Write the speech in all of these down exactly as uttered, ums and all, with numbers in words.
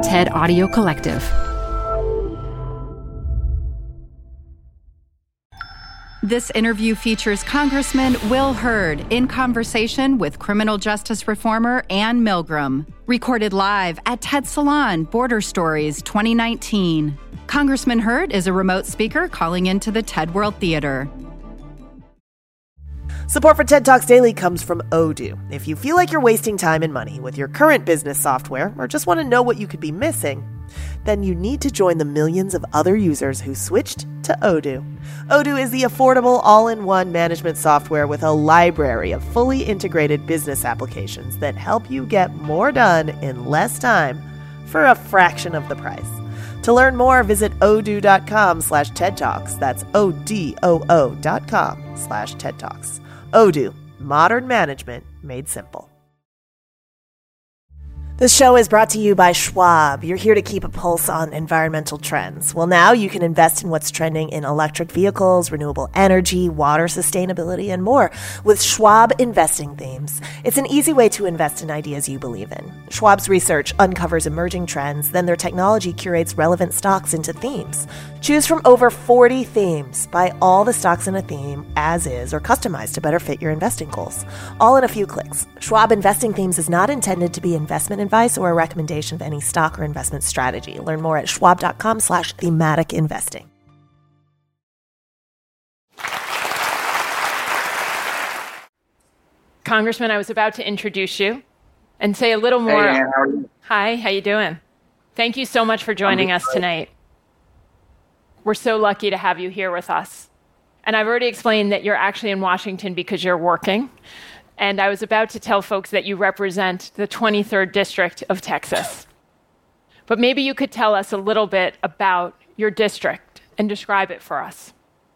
TED Audio Collective. This interview features Congressman Will Hurd in conversation with criminal justice reformer Anne Milgram. Recorded live at TED Salon Border Stories twenty nineteen. Congressman Hurd is a remote speaker calling into the TED World Theater. Support for TED Talks Daily comes from Odoo. If you feel like you're wasting time and money with your current business software or just want to know what you could be missing, then you need to join the millions of other users who switched to Odoo. Odoo is the affordable all-in-one management software with a library of fully integrated business applications that help you get more done in less time for a fraction of the price. To learn more, visit odoo.com slash TED Talks. That's O-D-O-O dot com slash TED Talks. Odoo, modern management made simple. This show is brought to you by Schwab. You're here to keep a pulse on environmental trends. Well, now you can invest in what's trending in electric vehicles, renewable energy, water sustainability, and more with Schwab Investing Themes. It's an easy way to invest in ideas you believe in. Schwab's research uncovers emerging trends, then their technology curates relevant stocks into themes. Choose from over forty themes. Buy all the stocks in a theme as is or customized to better fit your investing goals. All in a few clicks. Schwab Investing Themes is not intended to be investment advice or a recommendation of any stock or investment strategy. Learn more at schwab.com slash thematic investing. Congressman, I was about to introduce you and say a little more. Hey, Ann, how are you? Hi, how you doing? Thank you so much for joining us tonight. We're so lucky to have you here with us. And I've already explained that you're actually in Washington because you're working. And I was about to tell folks that you represent the twenty-third District of Texas. But maybe you could tell us a little bit about your district and describe it for us.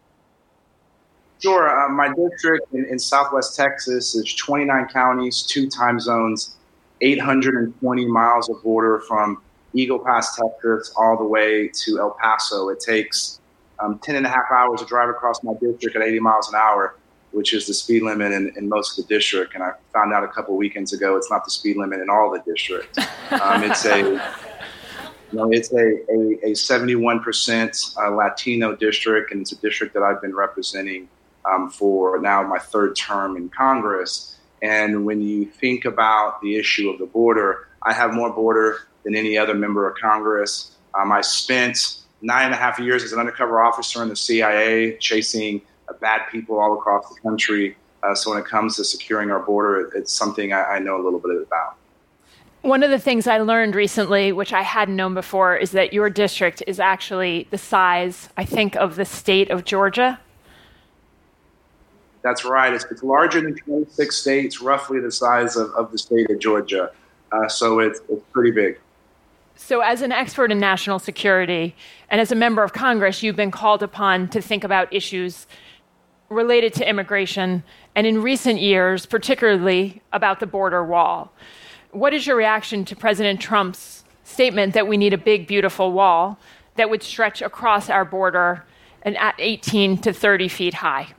Sure. Uh, my district in, in Southwest Texas is twenty-nine counties, two time zones, eight hundred twenty miles of border from Eagle Pass, Texas, all the way to El Paso. It takes um, ten and a half hours to drive across my district at eighty miles an hour, which is the speed limit in, in most of the district. And I found out a couple of weekends ago it's not the speed limit in all the districts. Um, it's a, you know, it's a, a, a seventy-one percent uh, Latino district, and it's a district that I've been representing um, for now my third term in Congress. And when you think about the issue of the border, I have more border than any other member of Congress. Um, I spent nine and a half years as an undercover officer in the C I A chasing uh, bad people all across the country. Uh, so when it comes to securing our border, it's something I, I know a little bit about. One of the things I learned recently, which I hadn't known before, is that your district is actually the size, I think, of the state of Georgia. That's right. It's, it's larger than twenty-six states, roughly the size of, of the state of Georgia. Uh, so it's, it's pretty big. So as an expert in national security and as a member of Congress, you've been called upon to think about issues related to immigration, and in recent years, particularly about the border wall. What is your reaction to President Trump's statement that we need a big, beautiful wall that would stretch across our border and at eighteen to thirty feet high?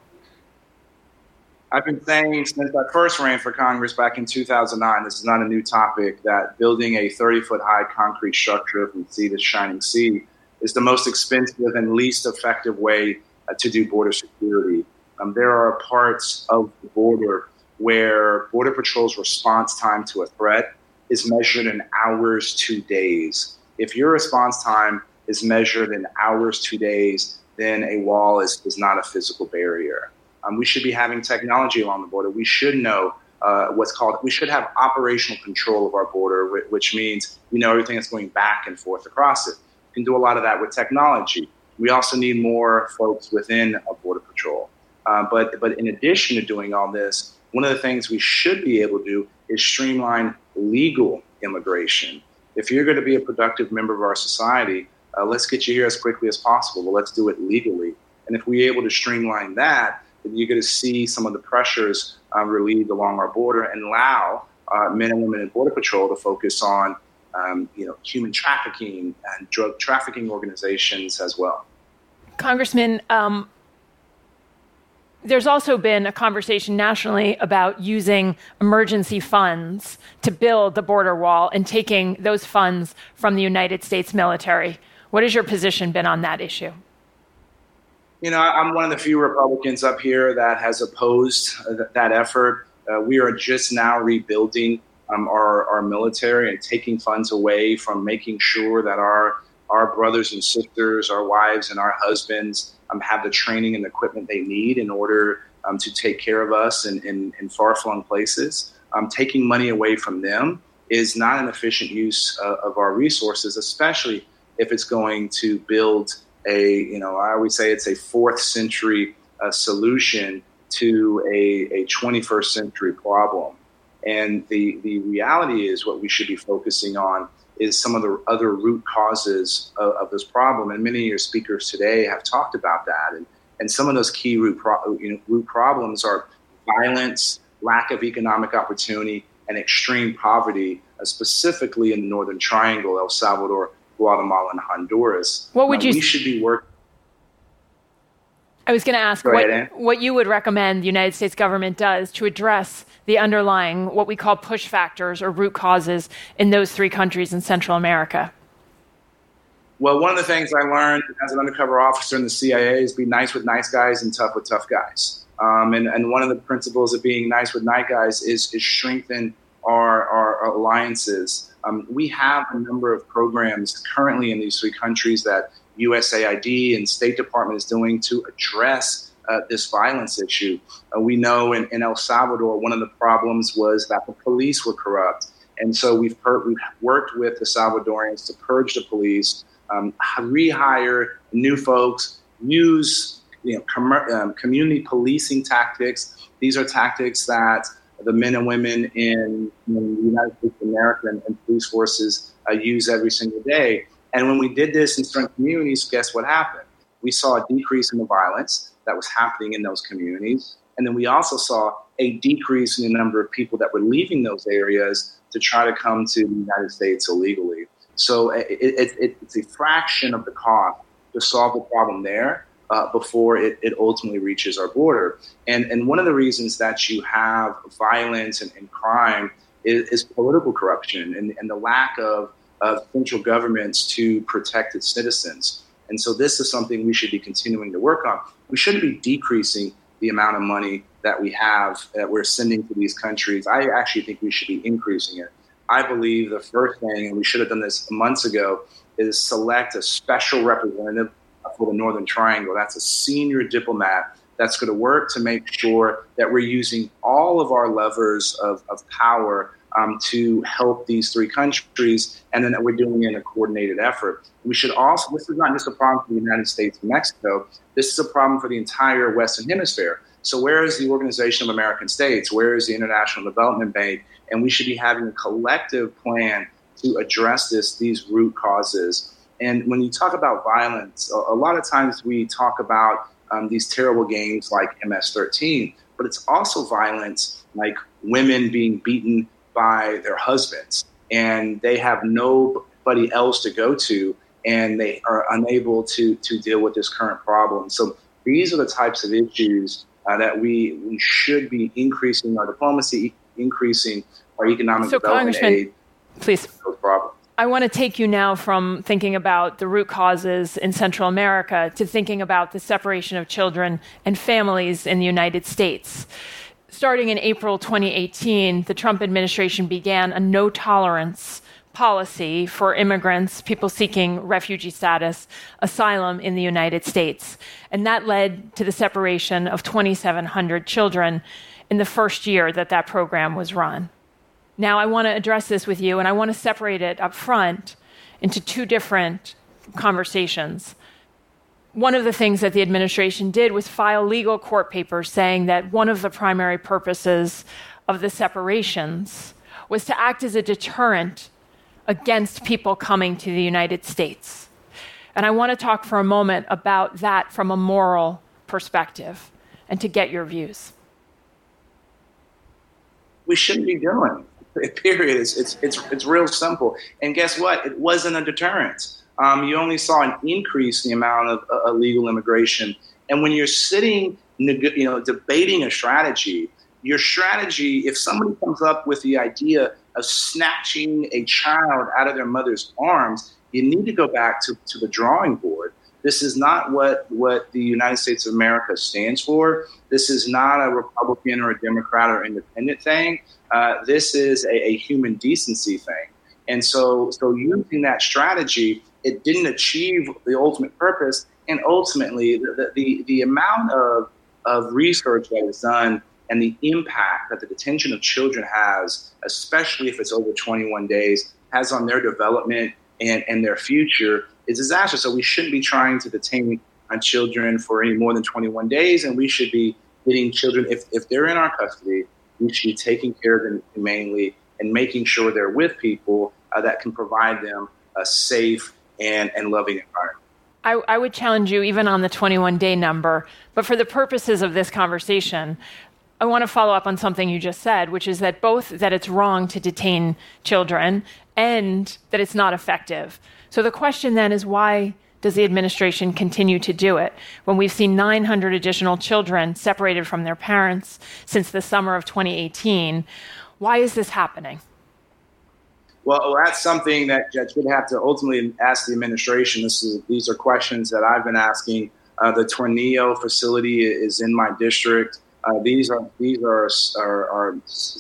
I've been saying since I first ran for Congress back in two thousand nine, this is not a new topic, that building a thirty-foot high concrete structure from sea to shining sea is the most expensive and least effective way uh, to do border security. Um, there are parts of the border where Border Patrol's response time to a threat is measured in hours to days. If your response time is measured in hours to days, then a wall is, is not a physical barrier. Um, we should be having technology along the border. We should know uh, what's called, we should have operational control of our border, which means we know everything that's going back and forth across it. We can do a lot of that with technology. We also need more folks within a Border Patrol. Uh, but, but in addition to doing all this, one of the things we should be able to do is streamline legal immigration. If you're going to be a productive member of our society, uh, let's get you here as quickly as possible, but let's do it legally. And if we're able to streamline that, you're going to see some of the pressures uh, relieved along our border and allow uh, men and women in Border Patrol to focus on, um, you know, human trafficking and drug trafficking organizations as well. Congressman, um, There's also been a conversation nationally about using emergency funds to build the border wall and taking those funds from the United States military. What has your position been on that issue? You know, I'm one of the few Republicans up here that has opposed that effort. Uh, we are just now rebuilding um, our, our military and taking funds away from making sure that our our brothers and sisters, our wives and our husbands um, have the training and equipment they need in order um, to take care of us in, in, in far-flung places. Um, taking money away from them is not an efficient use uh, of our resources, especially if it's going to build a, you know, I always say it's a fourth century uh, solution to a, a twenty-first century problem. And the, the reality is what we should be focusing on is some of the other root causes of, of this problem. And many of your speakers today have talked about that. And, and some of those key root, pro, you know, root problems are violence, lack of economic opportunity, and extreme poverty, uh, specifically in the Northern Triangle, El Salvador, Guatemala, and Honduras. What would uh, you? We should be working. I was going to ask Go what, ahead, what you would recommend the United States government does to address the underlying, what we call push factors or root causes in those three countries in Central America. Well, one of the things I learned as an undercover officer in the C I A is be nice with nice guys and tough with tough guys. Um, and, and one of the principles of being nice with nice guys is, is strengthen our, our, our alliances. Um, we have a number of programs currently in these three countries that U S A I D and State Department is doing to address uh, this violence issue. Uh, we know in, in El Salvador, one of the problems was that the police were corrupt. And so we've, per- we've worked with the Salvadorians to purge the police, um, rehire new folks, use you know, com- um, community policing tactics. These are tactics that the men and women in, in the United States of America and, and police forces uh, use every single day. And when we did this in certain communities, guess what happened? We saw a decrease in the violence that was happening in those communities. And then we also saw a decrease in the number of people that were leaving those areas to try to come to the United States illegally. So it, it, it, it's a fraction of the cost to solve the problem there uh, before it, it ultimately reaches our border. And, and one of the reasons that you have violence and, and crime is, is political corruption and, and the lack of of central governments to protect its citizens. And so this is something we should be continuing to work on. We shouldn't be decreasing the amount of money that we have, that we're sending to these countries. I actually think we should be increasing it. I believe the first thing, and we should have done this months ago, is select a special representative for the Northern Triangle. That's a senior diplomat that's going to work to make sure that we're using all of our levers of, of power Um, to help these three countries, and then that we're doing it in a coordinated effort. We should also, this is not just a problem for the United States and Mexico, this is a problem for the entire Western Hemisphere. So where is the Organization of American States? Where is the International Development Bank? And we should be having a collective plan to address this, these root causes. And when you talk about violence, a, a lot of times we talk about um, these terrible games like M S thirteen, but it's also violence like women being beaten by their husbands, and they have nobody else to go to, and they are unable to to deal with this current problem. So these are the types of issues uh, that we we should be increasing our diplomacy, increasing our economic so development aid. Please. Those problems. I want to take you now from thinking about the root causes in Central America to thinking about the separation of children and families in the United States. Starting in April twenty eighteen, the Trump administration began a no-tolerance policy for immigrants, people seeking refugee status, asylum in the United States. And that led to the separation of twenty-seven hundred children in the first year that that program was run. Now, I want to address this with you, and I want to separate it up front into two different conversations. One of the things that the administration did was file legal court papers saying that one of the primary purposes of the separations was to act as a deterrent against people coming to the United States. And I want to talk for a moment about that from a moral perspective and to get your views. We shouldn't be doing it, period. It's, it's, it's, it's real simple. And guess what? It wasn't a deterrent. Um, you only saw an increase in the amount of uh, illegal immigration. And when you're sitting you know, debating a strategy. Your strategy, if somebody comes up with the idea of snatching a child out of their mother's arms, you need to go back to, to the drawing board. This is not what, what the United States of America stands for. This is not a Republican or a Democrat or independent thing. Uh, this is a, a human decency thing. And so, so using that strategy, it didn't achieve the ultimate purpose. And ultimately, the, the, the amount of, of research that is done and the impact that the detention of children has, especially if it's over twenty-one days, has on their development and, and their future is disastrous. So we shouldn't be trying to detain our children for any more than twenty-one days, and we should be getting children, if, if they're in our custody, we should be taking care of them humanely and making sure they're with people uh, that can provide them a safe and, and loving environment. I, I would challenge you even on the twenty-one day number, but for the purposes of this conversation, I want to follow up on something you just said, which is that both that it's wrong to detain children and that it's not effective. So the question then is, why does the administration continue to do it when we've seen nine hundred additional children separated from their parents since the summer of twenty eighteen? Why is this happening? Well, that's something that Judge would have to ultimately ask the administration. This is, these are questions that I've been asking. Uh, the Tornillo facility is in my district. Uh, these are these are are, are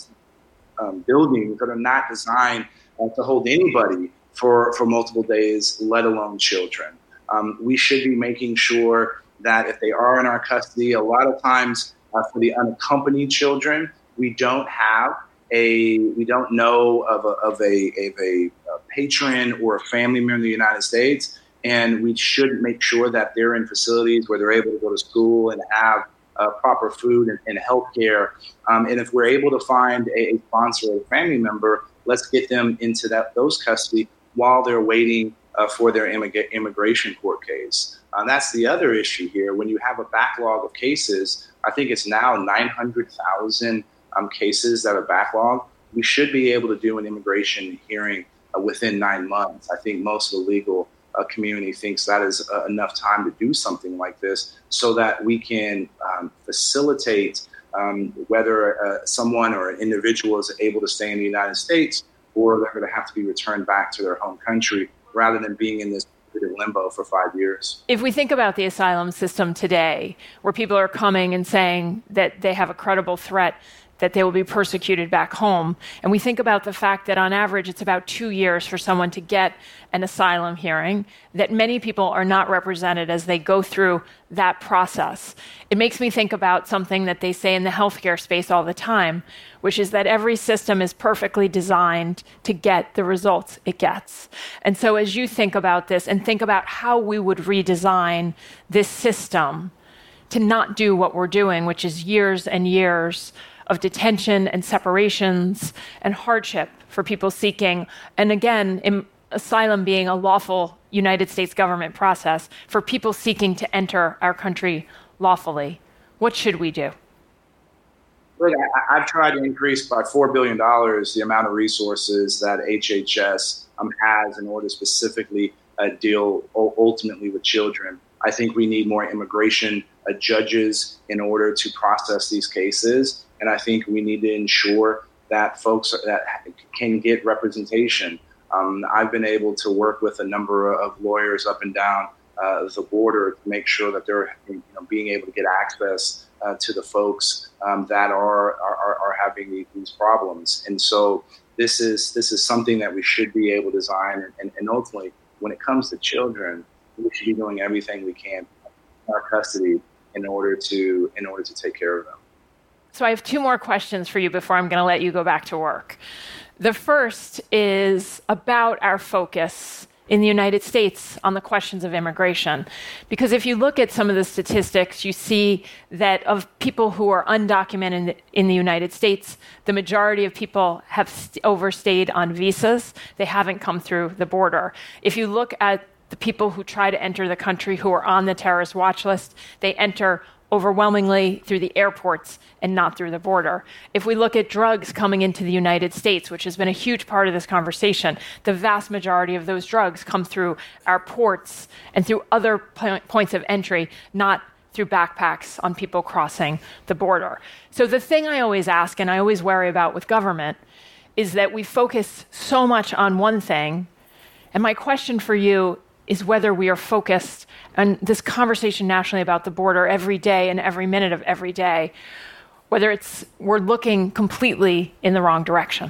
um, buildings that are not designed uh, to hold anybody for, for multiple days, let alone children. Um, we should be making sure that if they are in our custody, a lot of times uh, for the unaccompanied children, we don't have a we don't know of a of a, of a, a patron or a family member in the United States, and we should make sure that they're in facilities where they're able to go to school and have Uh, proper food and, and health care. Um, and if we're able to find a, a sponsor or a family member, let's get them into that those custody while they're waiting uh, for their immig- immigration court case. Uh, that's the other issue here. When you have a backlog of cases, I think it's now nine hundred thousand um, cases that are backlogged. We should be able to do an immigration hearing uh, within nine months. I think most of the legal uh, community thinks that is uh, enough time to do something like this so that we can um, facilitate um, whether uh, someone or an individual is able to stay in the United States or they're going to have to be returned back to their home country rather than being in this limbo for five years. If we think about the asylum system today, where people are coming and saying that they have a credible threat that they will be persecuted back home. And we think about the fact that on average, it's about two years for someone to get an asylum hearing, that many people are not represented as they go through that process. It makes me think about something that they say in the healthcare space all the time, which is that every system is perfectly designed to get the results it gets. And so as you think about this and think about how we would redesign this system to not do what we're doing, which is years and years of detention and separations and hardship for people seeking, and again, in asylum being a lawful United States government process for people seeking to enter our country lawfully. What should we do? Look, I, I've tried to increase by four billion dollars the amount of resources that H H S um, has in order to specifically uh, deal ultimately with children. I think we need more immigration uh, judges in order to process these cases. And I think we need to ensure that folks that can get representation. Um, I've been able to work with a number of lawyers up and down uh, the border to make sure that they're you know, being able to get access uh, to the folks um, that are, are are having these problems. And so this is this is something that we should be able to design. And, and ultimately, when it comes to children, we should be doing everything we can in our custody in order to in order to take care of them. So I have two more questions for you before I'm going to let you go back to work. The first is about our focus in the United States on the questions of immigration. Because if you look at some of the statistics, you see that of people who are undocumented in the United States, the majority of people have st- overstayed on visas. They haven't come through the border. If you look at the people who try to enter the country who are on the terrorist watch list, they enter overwhelmingly through the airports and not through the border. If we look at drugs coming into the United States, which has been a huge part of this conversation, the vast majority of those drugs come through our ports and through other po- points of entry, not through backpacks on people crossing the border. So the thing I always ask, and I always worry about with government, is that we focus so much on one thing. And my question for you is whether we are focused on this conversation nationally about the border every day and every minute of every day, whether it's we're looking completely in the wrong direction.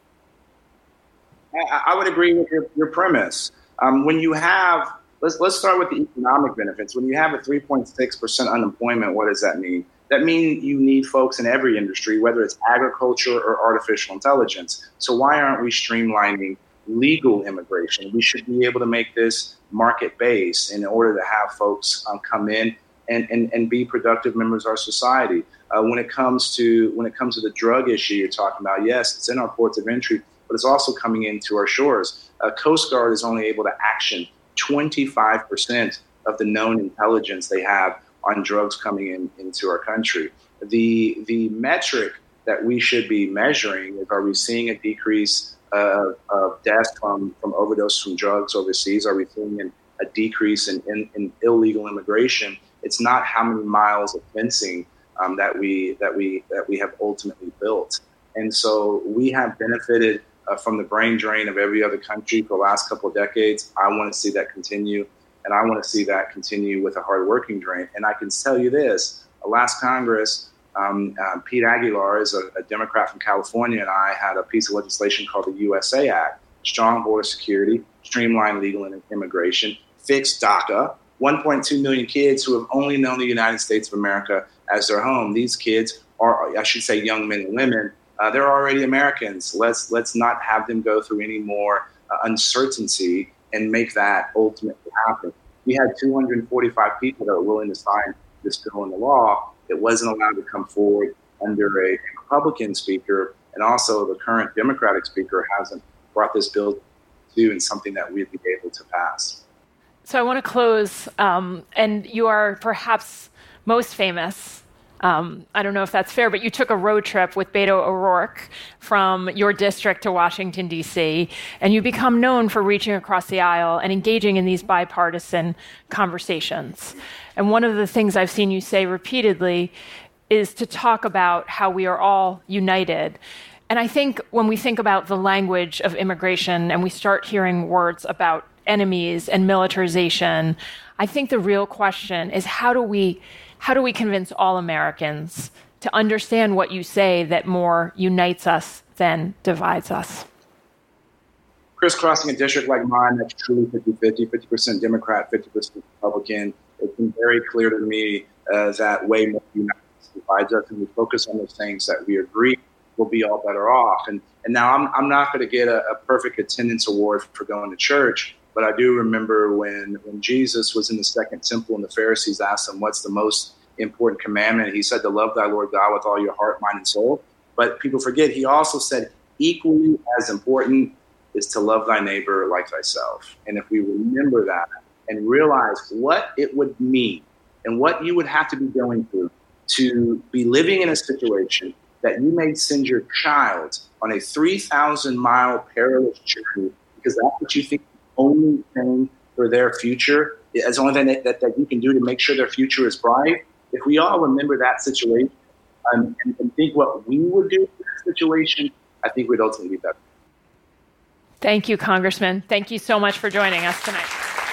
I, I would agree with your, your premise. Um, when you have, let's let's start with the economic benefits. When you have a three point six percent unemployment, what does that mean? That means you need folks in every industry, whether it's agriculture or artificial intelligence. So why aren't we streamlining legal immigration? We should be able to make this market-based in order to have folks um, come in and, and, and be productive members of our society. Uh, when it comes to when it comes to the drug issue you're talking about, yes, it's in our ports of entry, but it's also coming into our shores. Uh, Coast Guard is only able to action twenty-five percent of the known intelligence they have on drugs coming in into our country. The the metric that we should be measuring is, are we seeing a decrease uh, of deaths from, from overdose from drugs overseas? Are we seeing an, a decrease in, in, in illegal immigration? It's not how many miles of fencing um, that we that we that we have ultimately built. And so we have benefited uh, from the brain drain of every other country for the last couple of decades. I want to see that continue. And I want to see that continue with a hard-working drain. And I can tell you this, last Congress, um, uh, Pete Aguilar is a, a Democrat from California, and I had a piece of legislation called the U S A Act, strong border security, streamline legal immigration, fix DACA, one point two million kids who have only known the United States of America as their home. These kids are, I should say, young men and women. Uh, they're already Americans. Let's, let's not have them go through any more uh, uncertainty and make that ultimately happen. We had two hundred forty-five people that were willing to sign this bill into law. It wasn't allowed to come forward under a Republican speaker, and also the current Democratic speaker hasn't brought this bill to, and something that we'd be able to pass. So I want to close, um, and you are perhaps most famous. Um, I don't know if that's fair, but you took a road trip with Beto O'Rourke from your district to Washington, D C, and you become known for reaching across the aisle and engaging in these bipartisan conversations. And one of the things I've seen you say repeatedly is to talk about how we are all united. And I think when we think about the language of immigration and we start hearing words about enemies and militarization, I think the real question is how do we How do we convince all Americans to understand what you say that more unites us than divides us? Crisscrossing a district like mine, that's truly fifty-fifty, fifty percent Democrat, fifty percent Republican. It's been very clear to me uh, that way more unites us than divides us, and we focus on those things that we agree we'll be all better off. And and now I'm I'm not going to get a, a perfect attendance award for going to church, but I do remember when, when Jesus was in the second temple and the Pharisees asked him, what's the most important commandment? He said to love thy Lord God with all your heart, mind, and soul. But people forget, he also said equally as important is to love thy neighbor like thyself. And if we remember that and realize what it would mean and what you would have to be going through to be living in a situation that you may send your child on a three thousand mile perilous journey because that's what you think only thing for their future, as the only thing that, that, that you can do to make sure their future is bright. If we all remember that situation um, and, and think what we would do in that situation, I think we'd ultimately be better. Thank you, Congressman. Thank you so much for joining us tonight.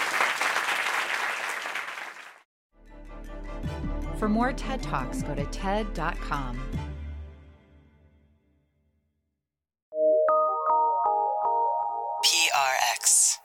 For more TED Talks, go to T E D dot com. P R X.